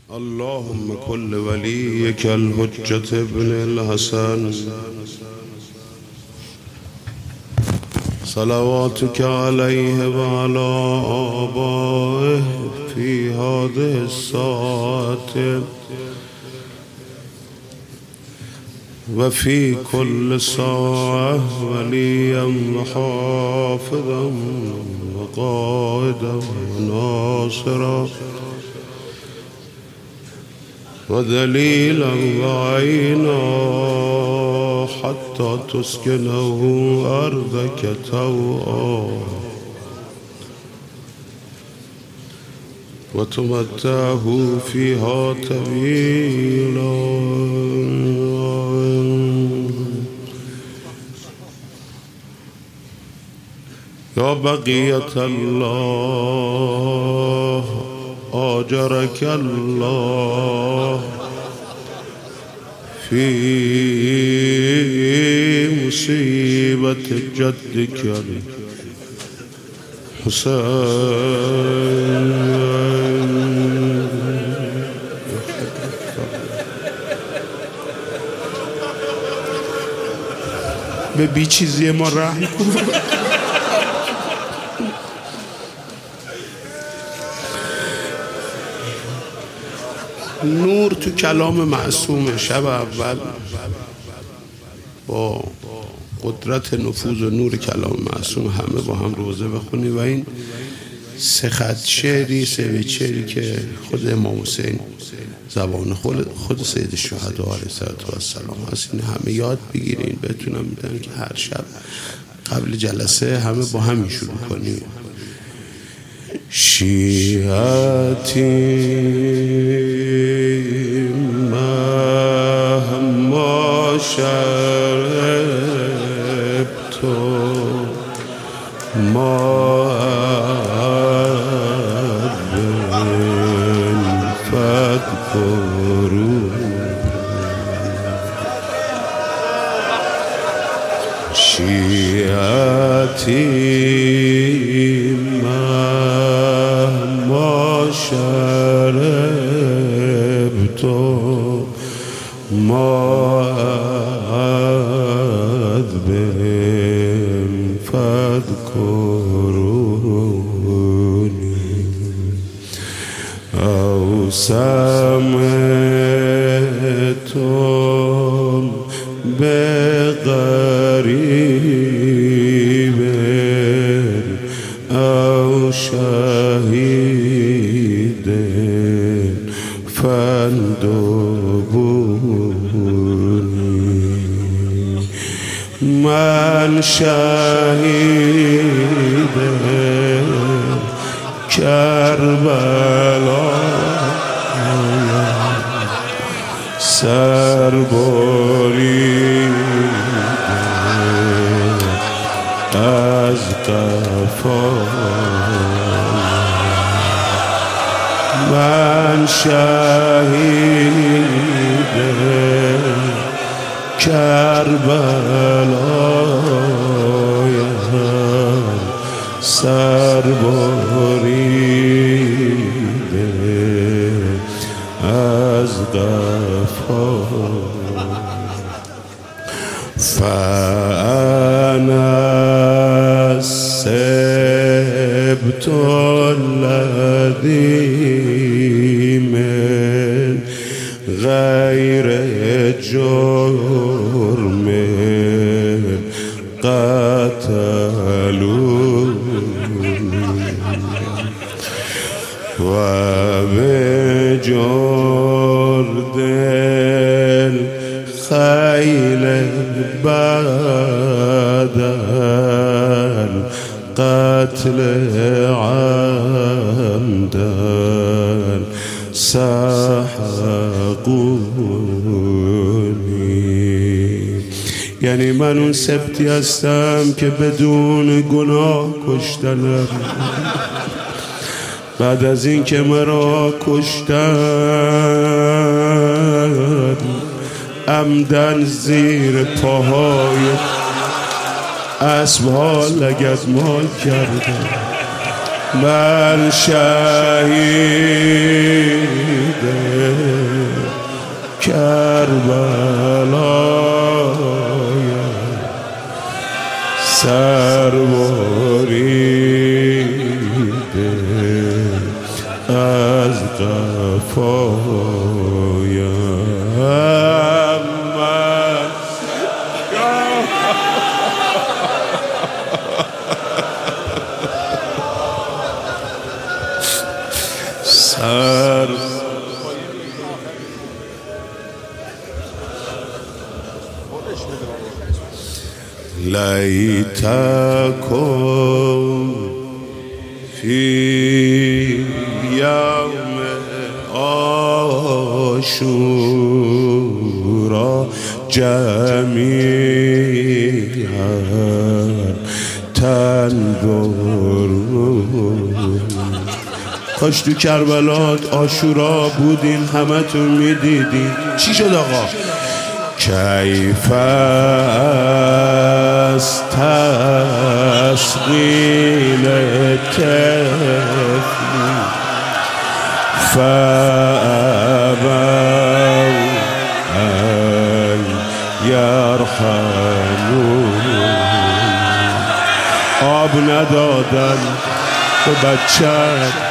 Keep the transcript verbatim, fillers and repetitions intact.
اللهم كل وليك الحجة ابن الحسن صلواتك عليه وعلى آبائه في هذه الساعة وفي كل ساعة وليا وحافظا وقائدا وناصرا ودليلا وعينا حتى تسكنه أرضك توعا وتمتعه فيها طويلا يا بقية الله آجرك الله في مصيبة جدك الحسين. به بی چیزی ما رحم کن. نور تو کلام معصوم. شب اول با قدرت نفوذ و نور کلام معصوم همه با هم روزه بخونی و این سه خط شعری سه بیت شعری که خود امام حسین زبان خود خود سید الشهدا علیه السلام هست، این همه یاد بگیرین بتونم میدن که هر شب قبل جلسه همه با هم شروع کنیم. شیعتی مهما شربت ما فاذكروا شیعتی مهما شربت ما عذب فاذكروني أو سمعتم بغريب أو شهيد فاندبوني من شهيد کربلا سربریده از قفا من شهید کربلایم سربریده از قفا فأنا السبت الذي من غير جرم قتلوني وبجرد الخيل بعد القتل عمدا سحقوني. یعنی من اون سبتی هستم که بدون گناه کشتنم، بعد از این که مرا کشتن عمدن زیر پاهای اسبها لگدمال کردم. من شهید کربلای سر بریده از قفایم من سر لیتکم فی یوم عاشورا جمیعا تنظرون. کاش تو کربلا عاشورا بودین همتون میدیدین. چی شد آقا؟ کیف است تسقیل طفلی فابوا ان یرحمون. آب ندادن به بچه